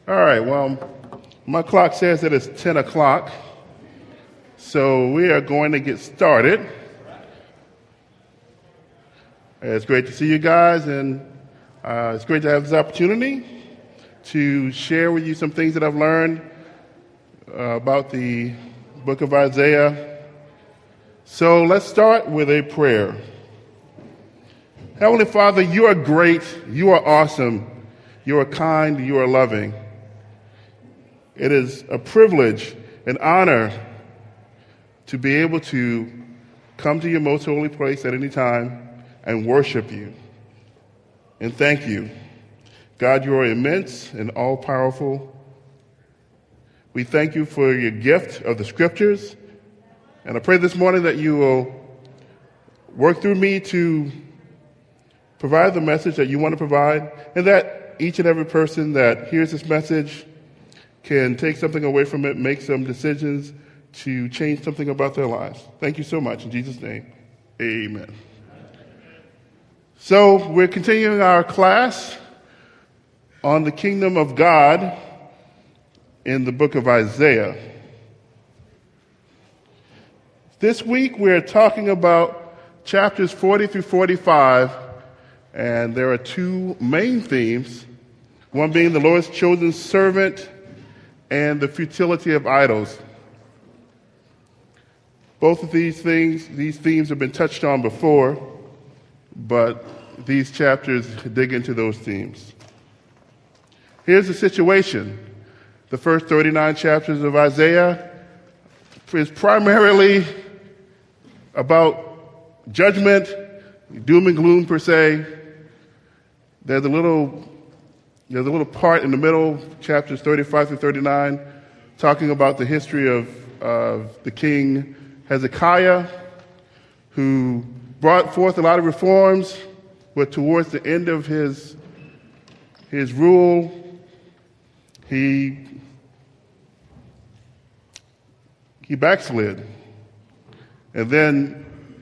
All right, well, my clock says that it's 10 o'clock, so we are going to get started. It's great to see you guys, and it's great to have this opportunity to share with you some things that I've learned about the book of Isaiah. So let's start with a prayer. Heavenly Father, you are great, you are awesome, you are kind, you are loving. It is a privilege, an honor to be able to come to your most holy place at any time and worship you. And thank you. God, you are immense and all-powerful. We thank you for your gift of the scriptures. And I pray this morning that you will work through me to provide the message that you want to provide, and that each and every person that hears this message can take something away from it, make some decisions to change something about their lives. Thank you so much. In Jesus' name, amen. So we're continuing our class on the kingdom of God in the book of Isaiah. This week we're talking about chapters 40 through 45, and there are two main themes, one being the Lord's chosen servant and the futility of idols. Both of these themes have been touched on before, but these chapters dig into those themes. Here's the situation. The first 39 chapters of Isaiah is primarily about judgment, doom and gloom per se. There's a little part in the middle, chapters 35 through 39, talking about the history of the king Hezekiah, who brought forth a lot of reforms, but towards the end of his rule, he backslid. And then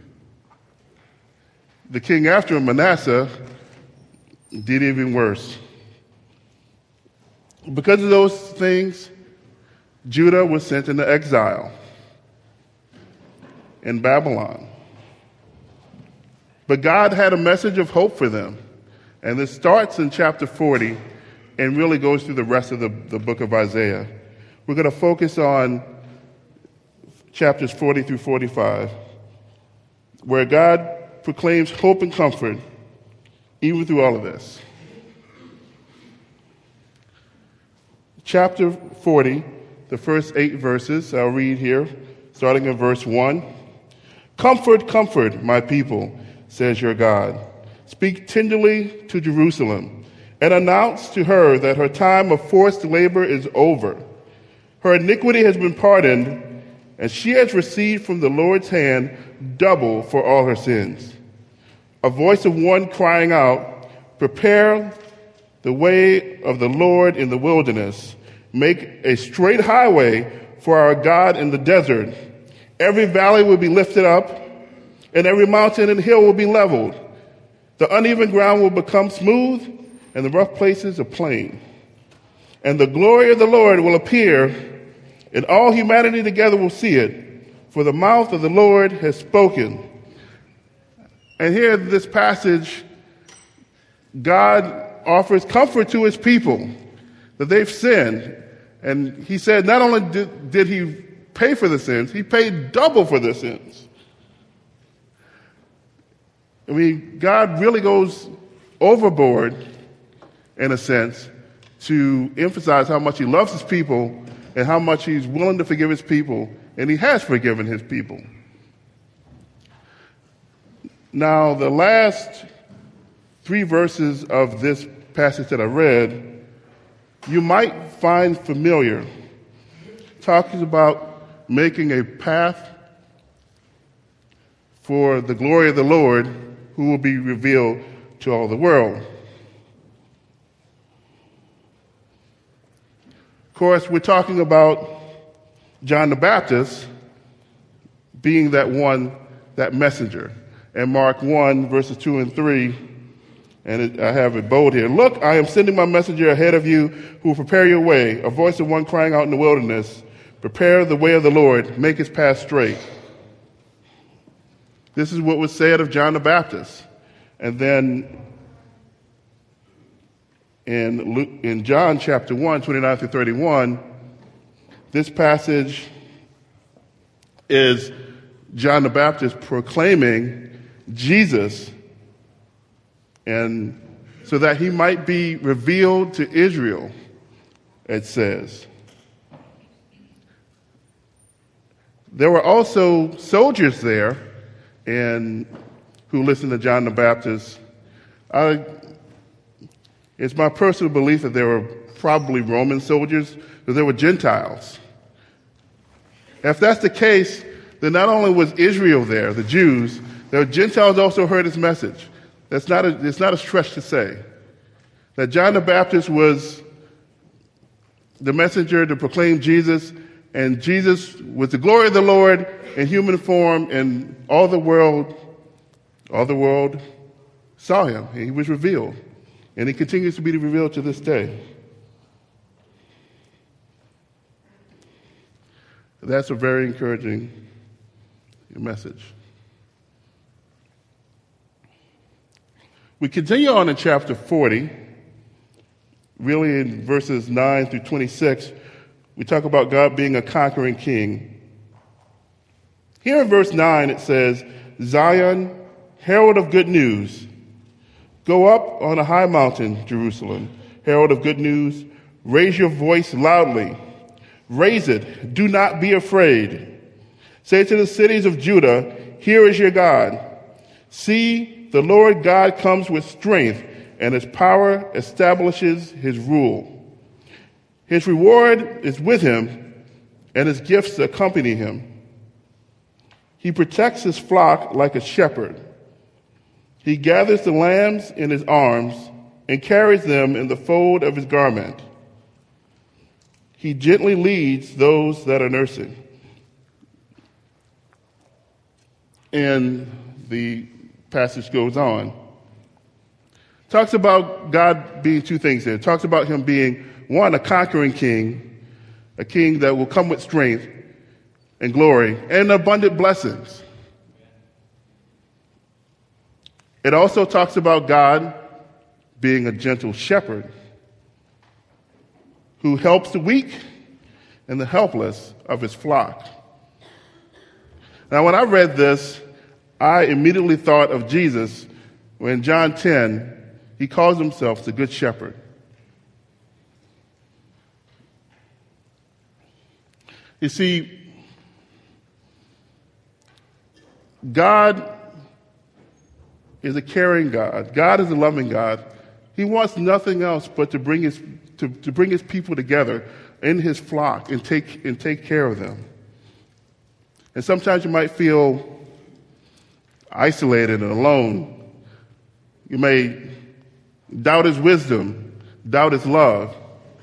the king after him, Manasseh, did even worse. Because of those things, Judah was sent into exile in Babylon. But God had a message of hope for them. And this starts in chapter 40 and really goes through the rest of the book of Isaiah. We're going to focus on chapters 40 through 45, where God proclaims hope and comfort even through all of this. Chapter 40, the first 8 verses, I'll read here, starting in verse 1. Comfort, comfort, my people, says your God. Speak tenderly to Jerusalem, and announce to her that her time of forced labor is over. Her iniquity has been pardoned, and she has received from the Lord's hand double for all her sins. A voice of one crying out, prepare the way of the Lord in the wilderness. Make a straight highway for our God in the desert. Every valley will be lifted up, and every mountain and hill will be leveled. The uneven ground will become smooth, and the rough places a plain. And the glory of the Lord will appear, and all humanity together will see it, for the mouth of the Lord has spoken. And here in this passage, God offers comfort to his people that they've sinned. And he said not only did he pay for the sins, he paid double for the sins. I mean, God really goes overboard, in a sense, to emphasize how much he loves his people and how much he's willing to forgive his people, and he has forgiven his people. Now, the last 3 verses of this passage that I read, you might find familiar. Talking about making a path for the glory of the Lord, who will be revealed to all the world. Of course, we're talking about John the Baptist being that one, that messenger. And Mark 1, verses 2 and 3 And I have it bold here. Look, I am sending my messenger ahead of you who will prepare your way, a voice of one crying out in the wilderness, prepare the way of the Lord, make his path straight. This is what was said of John the Baptist. And then in John chapter 1, 29 through 31, this passage is John the Baptist proclaiming Jesus, and so that he might be revealed to Israel, it says. There were also soldiers there and who listened to John the Baptist. It's my personal belief that there were probably Roman soldiers, but there were Gentiles. If that's the case, then not only was Israel there, the Jews, the Gentiles also heard his message. It's not a stretch to say that John the Baptist was the messenger to proclaim Jesus, and Jesus was the glory of the Lord in human form, and all the world saw him. He was revealed, and he continues to be revealed to this day. That's a very encouraging message. We continue on in chapter 40, really in verses 9 through 26. We talk about God being a conquering king. Here in verse 9 it says, Zion, herald of good news, go up on a high mountain, Jerusalem, herald of good news, raise your voice loudly, raise it, do not be afraid. Say to the cities of Judah, here is your God. See, the Lord God comes with strength, and his power establishes his rule. His reward is with him, and his gifts accompany him. He protects his flock like a shepherd. He gathers the lambs in his arms and carries them in the fold of his garment. He gently leads those that are nursing. And the passage goes on. Talks about God being two things there. Talks about him being, one, a conquering king, a king that will come with strength and glory and abundant blessings. It also talks about God being a gentle shepherd who helps the weak and the helpless of his flock. Now, when I read this, I immediately thought of Jesus when John 10, he calls himself the Good Shepherd. You see, God is a caring God. God is a loving God. He wants nothing else but to bring his people together in his flock and take care of them. And sometimes you might feel isolated and alone. You may doubt his wisdom, doubt his love.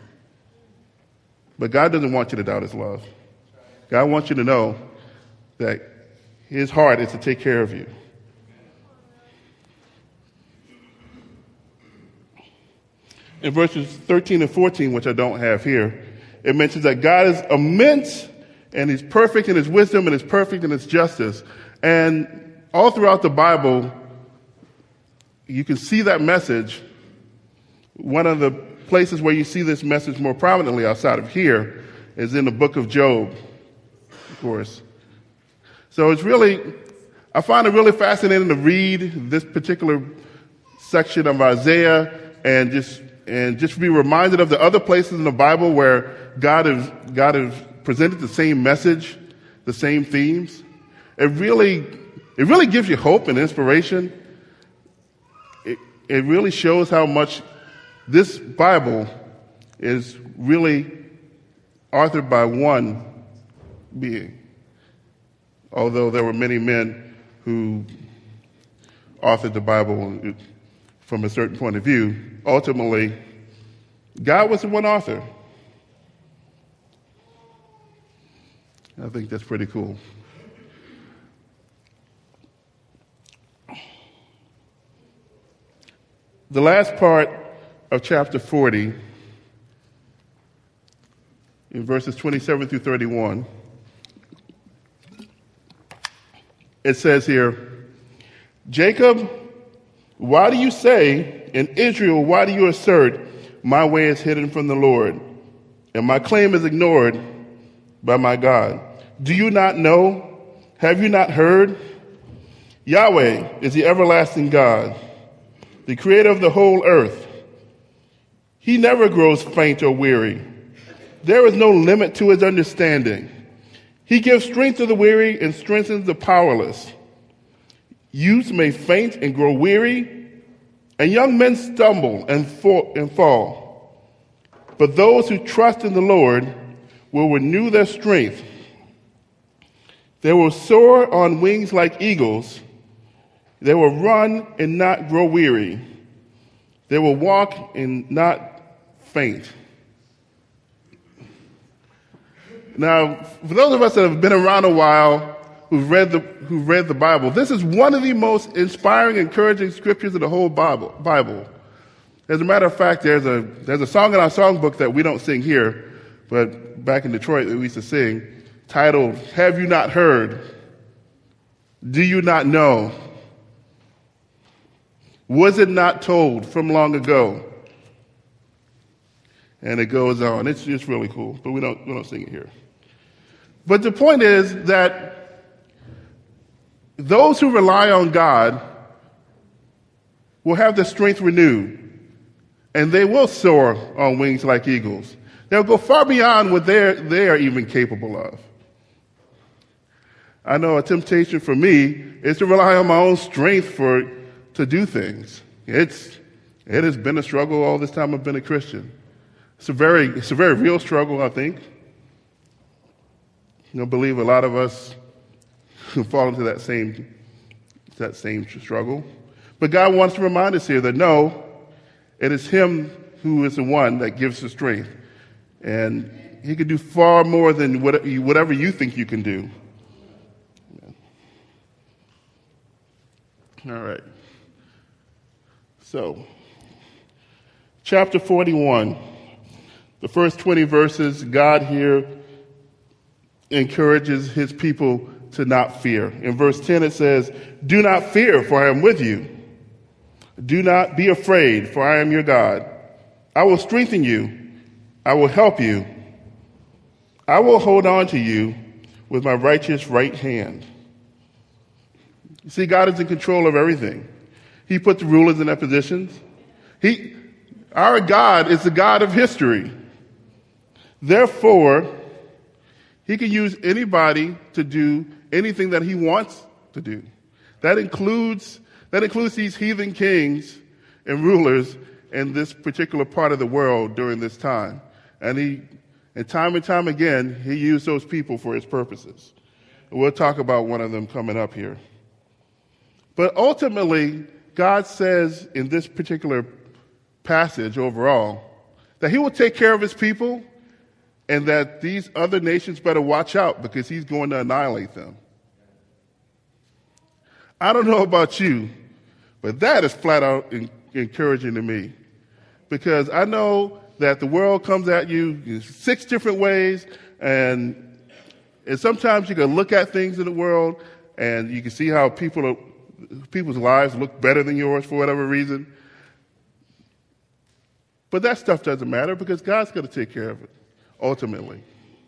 But God doesn't want you to doubt his love. God wants you to know that his heart is to take care of you. In verses 13 and 14, which I don't have here, it mentions that God is immense and he's perfect in his wisdom and he's perfect in his justice. And all throughout the Bible, you can see that message. One of the places where you see this message more prominently outside of here is in the book of Job, of course. So I find it really fascinating to read this particular section of Isaiah and just be reminded of the other places in the Bible where God has presented the same message, the same themes. It really gives you hope and inspiration. It really shows how much this Bible is really authored by one being. Although there were many men who authored the Bible from a certain point of view, ultimately, God was the one author. I think that's pretty cool. The last part of chapter 40, in verses 27 through 31, it says here, Jacob, why do you say, and Israel, why do you assert, my way is hidden from the Lord, and my claim is ignored by my God? Do you not know? Have you not heard? Yahweh is the everlasting God, the creator of the whole earth. He never grows faint or weary. There is no limit to his understanding. He gives strength to the weary and strengthens the powerless. Youths may faint and grow weary, and young men stumble and fall. But those who trust in the Lord will renew their strength. They will soar on wings like eagles. They will run and not grow weary. They will walk and not faint. Now, for those of us that have been around a while, who've read the Bible, this is one of the most inspiring, encouraging scriptures of the whole Bible. As a matter of fact, there's a song in our songbook that we don't sing here, but back in Detroit that we used to sing, titled, Have You Not Heard? Do You Not Know? Was it not told from long ago? And it goes on. It's just really cool, but we don't sing it here. But the point is that those who rely on God will have their strength renewed, and they will soar on wings like eagles. They'll go far beyond what they are even capable of. I know a temptation for me is to rely on my own strength to do things. It has been a struggle all this time I've been a Christian. It's a very real struggle, I think. I believe a lot of us fall into that same struggle. But God wants to remind us here that no, it is Him who is the one that gives the strength. And He can do far more than whatever you think you can do. All right. So, chapter 41, the first 20 verses, God here encourages His people to not fear. In verse 10 it says, Do not fear, for I am with you. Do not be afraid, for I am your God. I will strengthen you. I will help you. I will hold on to you with my righteous right hand. You see, God is in control of everything. He put the rulers in their positions. Our God is the God of history. Therefore, He can use anybody to do anything that He wants to do. That includes these heathen kings and rulers in this particular part of the world during this time. And time again, He used those people for His purposes. And we'll talk about one of them coming up here. But ultimately, God says in this particular passage overall that He will take care of His people and that these other nations better watch out because He's going to annihilate them. I don't know about you, but that is flat out encouraging to me because I know that the world comes at you in 6 different ways, and sometimes you can look at things in the world and you can see how people's lives look better than yours for whatever reason. But that stuff doesn't matter because God's going to take care of it, ultimately.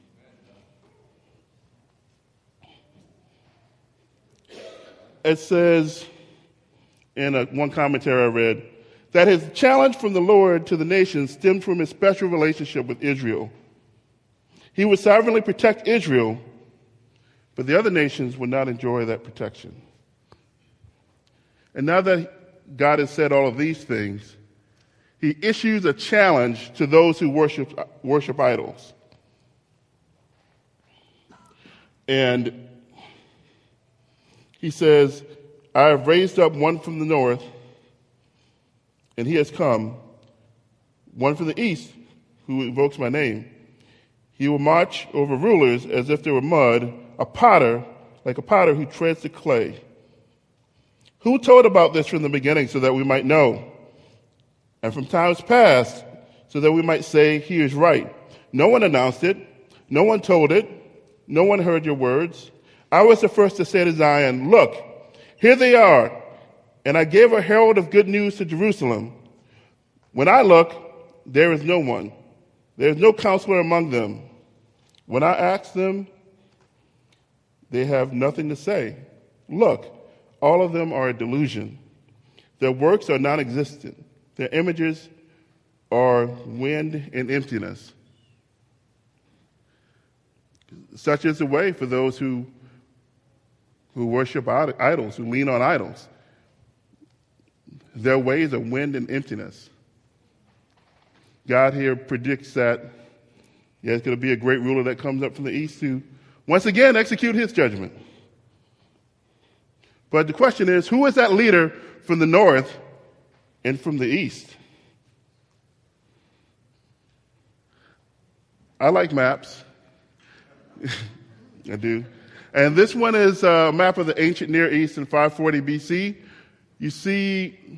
It says in one commentary I read that His challenge from the Lord to the nations stemmed from His special relationship with Israel. He would sovereignly protect Israel, but the other nations would not enjoy that protection. And now that God has said all of these things, He issues a challenge to those who worship idols. And He says, I have raised up one from the north, and he has come, one from the east, who invokes my name. He will march over rulers as if they were mud, like a potter who treads the clay. Who told about this from the beginning so that we might know? and from times past, so that we might say he is right. No one announced it. No one told it. No one heard your words. I was the first to say to Zion, look, here they are. And I gave a herald of good news to Jerusalem. When I look, there is no one. There is no counselor among them. When I ask them, they have nothing to say. Look, all of them are a delusion. Their works are non-existent. Their images are wind and emptiness. Such is the way for those who worship idols, who lean on idols. Their ways are wind and emptiness. God here predicts that there's going to be a great ruler that comes up from the east to once again execute his judgment. But the question is, who is that leader from the north and from the east? I like maps. I do. And this one is a map of the ancient Near East in 540 BC. You see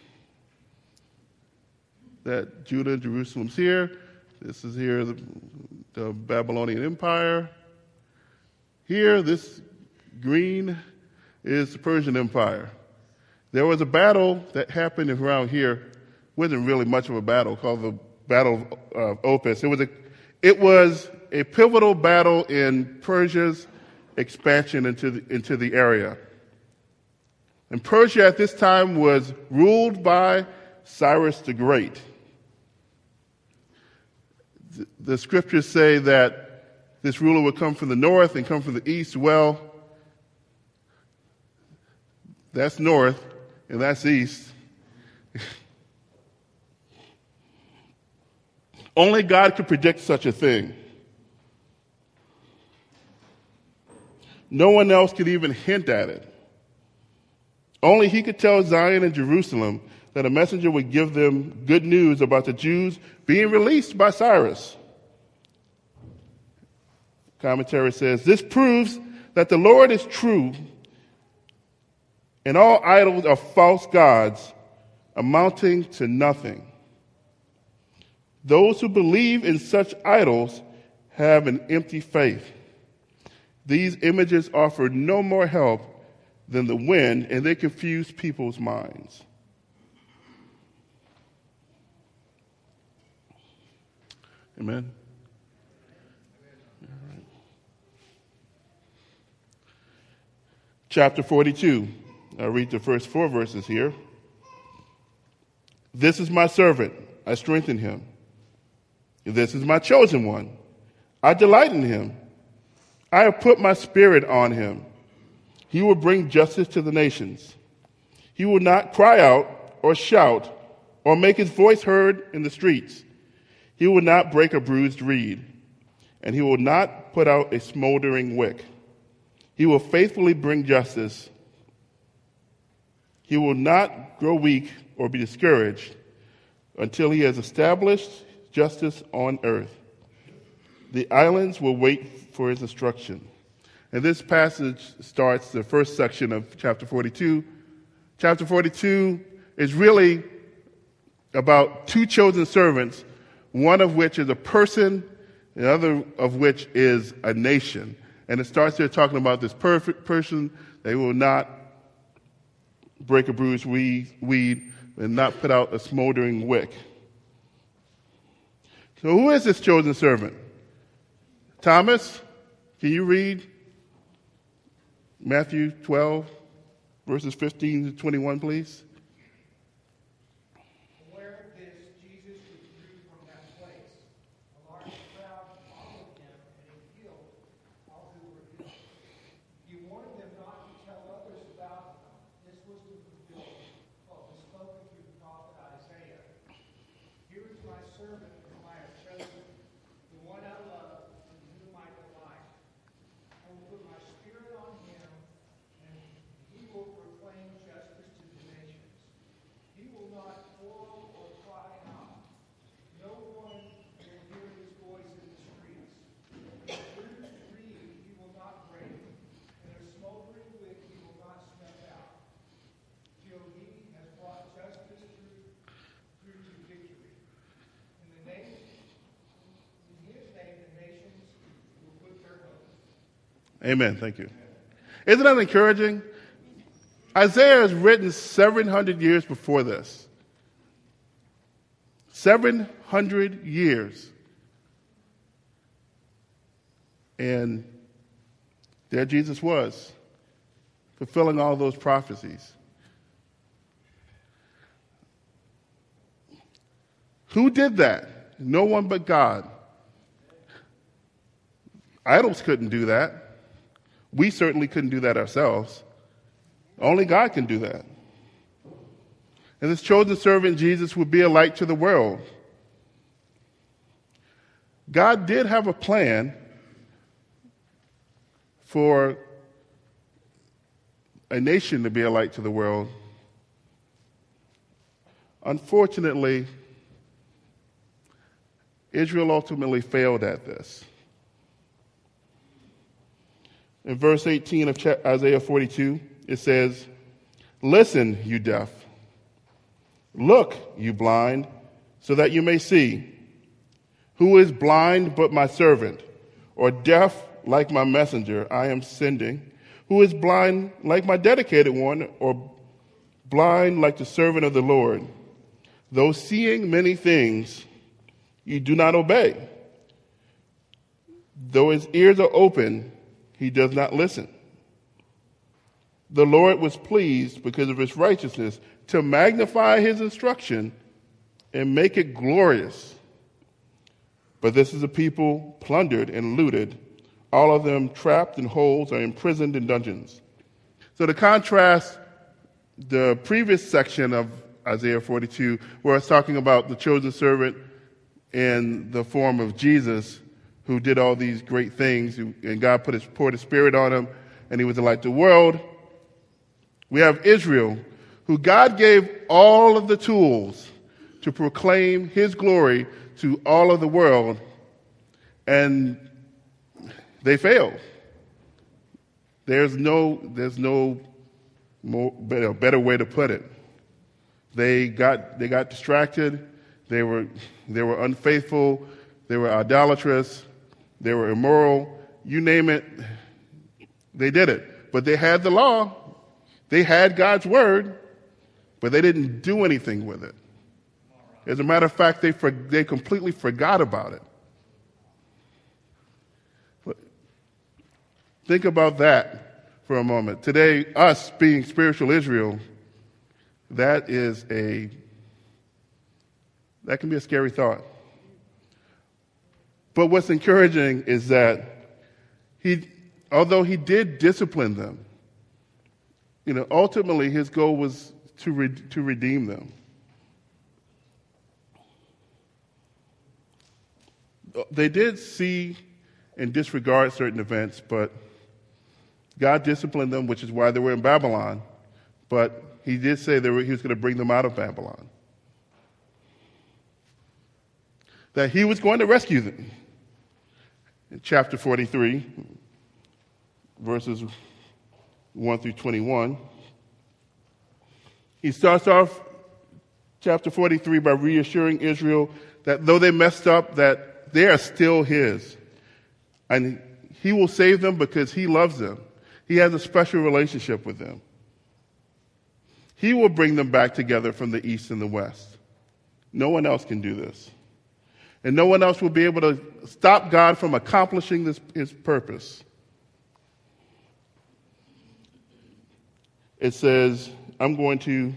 that Judah and Jerusalem's here. This is here the Babylonian Empire. Here, this green is the Persian Empire. There was a battle that happened around here. It wasn't really much of a battle, called the Battle of Opis. It was a pivotal battle in Persia's expansion into the area. And Persia at this time was ruled by Cyrus the Great. The scriptures say that this ruler would come from the north and come from the east. Well, that's north and that's east. Only God could predict such a thing. No one else could even hint at it. Only he could tell Zion and Jerusalem that a messenger would give them good news about the Jews being released by Cyrus. Commentary says, this proves that the Lord is true and all idols are false gods amounting to nothing. Those who believe in such idols have an empty faith. These images offer no more help than the wind, and they confuse people's minds. Amen. Right. Chapter 42. I'll read the first 4 verses here. This is my servant. I strengthen him. This is my chosen one. I delight in him. I have put my spirit on him. He will bring justice to the nations. He will not cry out or shout or make his voice heard in the streets. He will not break a bruised reed, and he will not put out a smoldering wick. He will faithfully bring justice. He will not grow weak or be discouraged until he has established justice on earth. The islands will wait for his instruction. And this passage starts the first section of chapter 42. Chapter 42 is really about 2 chosen servants, one of which is a person, the other of which is a nation. And it starts there talking about this perfect person. They will not break a bruised weed and not put out a smoldering wick. So who is this chosen servant? Thomas, can you read Matthew 12, verses 15 to 21, please? Aware of this, Jesus withdrew from that place. A large crowd followed him, and he healed all who were ill. He warned them not to tell others about him. This was to fulfill what was spoken through the prophet Isaiah. Here is my servant whom I have chosen, the one I love, in whom I delight. I will put my spirit on him, and he will proclaim justice to the nations. Amen. Thank you. Isn't that encouraging? Isaiah is written 700 years before this. 700 years. And there Jesus was, fulfilling all those prophecies. Who did that? No one but God. Idols couldn't do that. We certainly couldn't do that ourselves. Only God can do that. And this chosen servant, Jesus, would be a light to the world. God did have a plan for a nation to be a light to the world. Unfortunately, Israel ultimately failed at this. In verse 18 of Isaiah 42, it says, "Listen, you deaf. Look, you blind, so that you may see. Who is blind but my servant, or deaf like my messenger I am sending? Who is blind like my dedicated one, or blind like the servant of the Lord? Though seeing many things, you do not obey. Though his ears are open, he does not listen. The Lord was pleased because of his righteousness to magnify his instruction and make it glorious. But this is a people plundered and looted, all of them trapped in holes or imprisoned in dungeons." So to contrast the previous section of Isaiah 42, where it's talking about the chosen servant in the form of Jesus, who did all these great things, and God poured his Spirit on him, and he was the light of the world. We have Israel, who God gave all of the tools to proclaim his glory to all of the world, and they failed. There's no better way to put it. They got distracted. They were unfaithful. They were idolatrous. They were immoral. You name it, they did it. But they had the law. They had God's word, but they didn't do anything with it. As a matter of fact, they completely forgot about it. But think about that for a moment. Today, us being spiritual Israel, that can be a scary thought. But what's encouraging is that although he did discipline them, ultimately his goal was to redeem them. They did see and disregard certain events, but God disciplined them, which is why they were in Babylon. But he did say he was going to bring them out of Babylon. That he was going to rescue them. In chapter 43, verses 1 through 21, he starts off chapter 43 by reassuring Israel that though they messed up, that they are still his. And he will save them because he loves them. He has a special relationship with them. He will bring them back together from the east and the west. No one else can do this. And no one else will be able to stop God from accomplishing his purpose. It says, I'm going to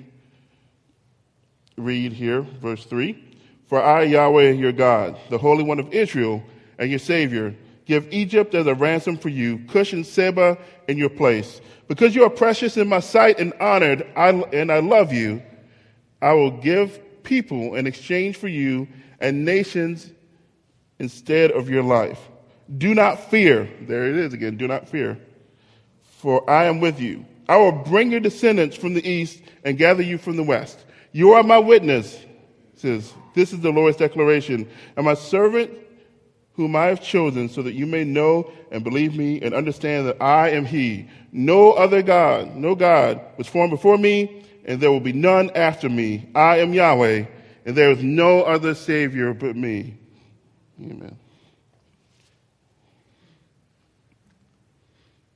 read here, verse 3. "For I, Yahweh, your God, the Holy One of Israel, and your Savior, give Egypt as a ransom for you, Cush and Seba in your place. Because you are precious in my sight and honored, and I love you, I will give people in exchange for you and nations instead of your life. Do not fear." There it is again. Do not fear. "For I am with you. I will bring your descendants from the east and gather you from the west. You are my witness," says, "this is the Lord's declaration, and my servant whom I have chosen, so that you may know and believe me and understand that I am he. No other God, no God was formed before me, and there will be none after me. I am Yahweh, and there is no other Savior but me." Amen.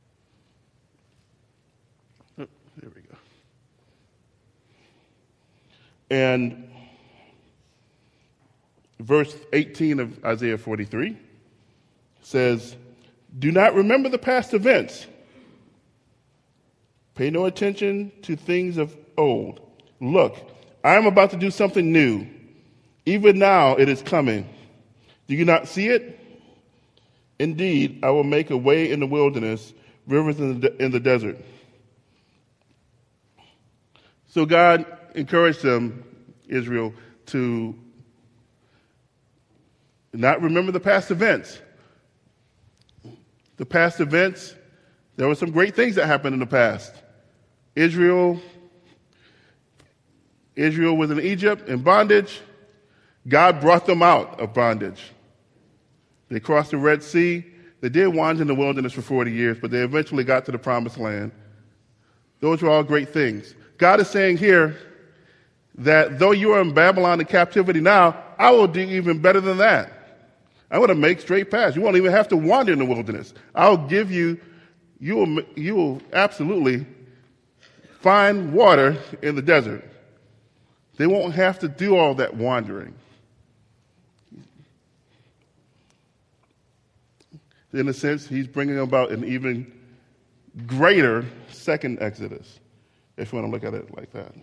And verse 18 of Isaiah 43 says, do not remember the past events. Pay no attention to things of old. Look, I am about to do something new. Even now it is coming. Do you not see it? Indeed, I will make a way in the wilderness, rivers in the desert. So God encouraged them, Israel, to not remember the past events. The past events, there were some great things that happened in the past. Israel was in Egypt in bondage. God brought them out of bondage. They crossed the Red Sea. They did wander in the wilderness for 40 years, but they eventually got to the promised land. Those were all great things. God is saying here that though you are in Babylon in captivity now, I will do even better than that. I'm going to make straight paths. You won't even have to wander in the wilderness. I'll give you will absolutely find water in the desert. They won't have to do all that wandering. In a sense, he's bringing about an even greater second Exodus, if you want to look at it like that.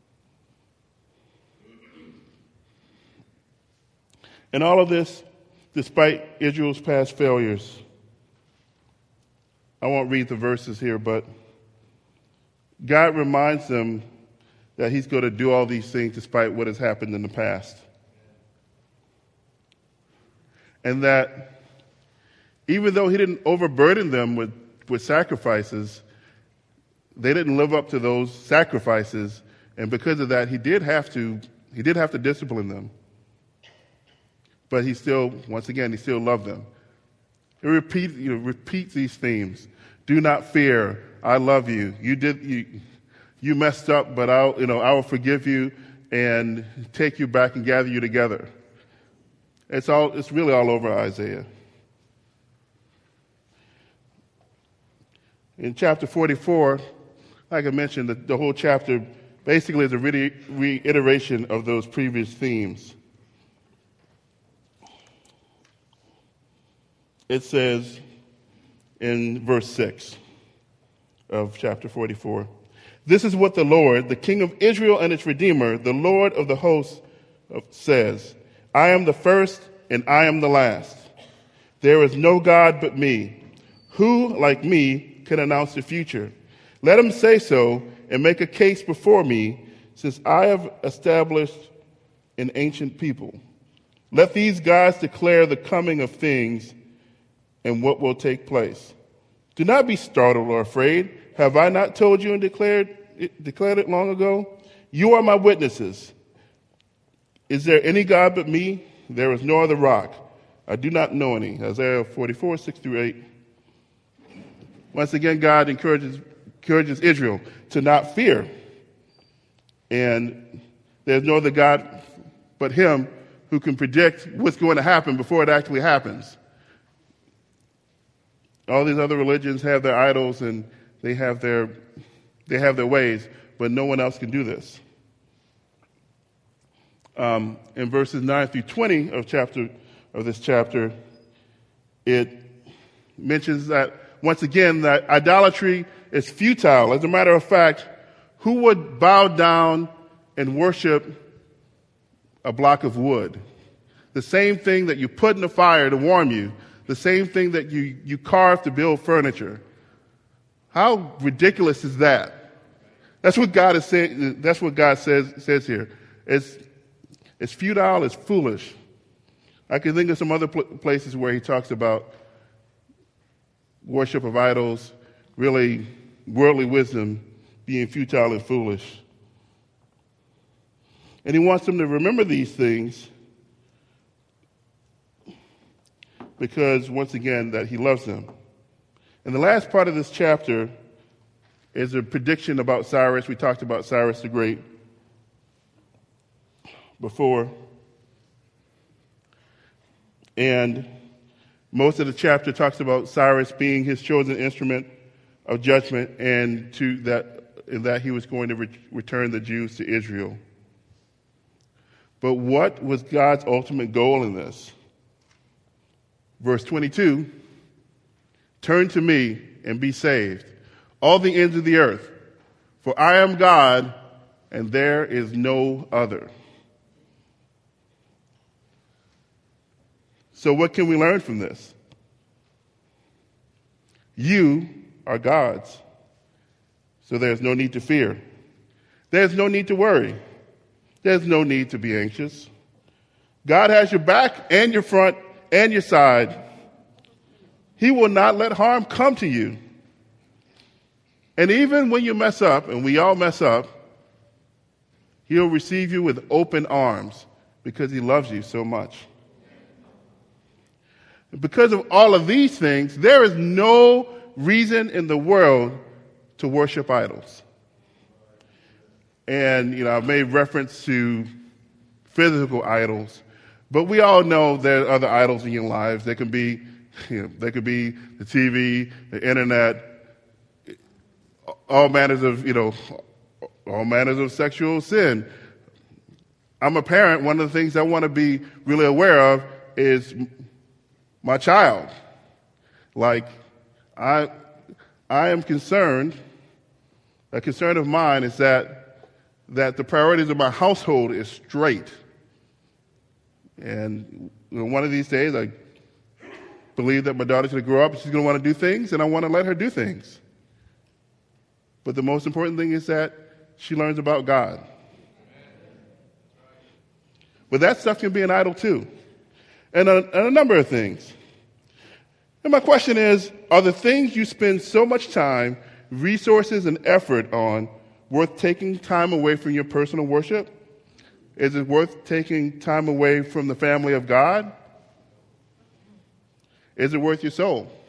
And all of this, despite Israel's past failures. I won't read the verses here, but God reminds them that he's going to do all these things despite what has happened in the past. And that even though he didn't overburden them with sacrifices, they didn't live up to those sacrifices, and because of that, he did have to discipline them. But he still loved them. He repeats these themes. Do not fear. I love you. You messed up, but I will forgive you and take you back and gather you together. It's really all over Isaiah. In chapter 44, like I mentioned, the whole chapter basically is a reiteration of those previous themes. It says in verse 6 of chapter 44, this is what the Lord, the King of Israel and its Redeemer, the Lord of the hosts, says, I am the first and I am the last. There is no God but me. Who, like me, can announce the future? Let him say so and make a case before me, since I have established an ancient people. Let these gods declare the coming of things and what will take place. Do not be startled or afraid. Have I not told you and declared it long ago? You are my witnesses. Is there any God but me? There is no other rock. I do not know any. Isaiah 44, 6-8. Once again, God encourages Israel to not fear. And there's no other God but him who can predict what's going to happen before it actually happens. All these other religions have their idols and they have their ways, but no one else can do this. In verses 9-20 of this chapter, it mentions that once again that idolatry is futile. As a matter of fact, who would bow down and worship a block of wood? The same thing that you put in the fire to warm you. The same thing that you carve to build furniture. How ridiculous is that? That's what God is saying. That's what God says here. It's futile. It's foolish. I can think of some other places where he talks about worship of idols, really worldly wisdom being futile and foolish. And he wants them to remember these things because, once again, that he loves them. And the last part of this chapter is a prediction about Cyrus. We talked about Cyrus the Great before. And most of the chapter talks about Cyrus being his chosen instrument of judgment and that he was going to return the Jews to Israel. But what was God's ultimate goal in this? Verse 22, turn to me and be saved, all the ends of the earth, for I am God and there is no other. So what can we learn from this? You are God's, so there's no need to fear. There's no need to worry. There's no need to be anxious. God has your back and your front and your side. He will not let harm come to you. And even when you mess up, and we all mess up, He'll receive you with open arms because He loves you so much. Because of all of these things, there is no reason in the world to worship idols. And, I've made reference to physical idols, but we all know there are other idols in your lives. They could be the TV, the internet, all manners of sexual sin. I'm a parent. One of the things I want to be really aware of is my child. Like, I am concerned. A concern of mine is that the priorities of my household is straight. And one of these days, I believe that my daughter's going to grow up and she's going to want to do things, and I want to let her do things. But the most important thing is that she learns about God. But that stuff can be an idol too. And a number of things. And my question is, are the things you spend so much time, resources, and effort on worth taking time away from your personal worship? Is it worth taking time away from the family of God? Is it worth your soul?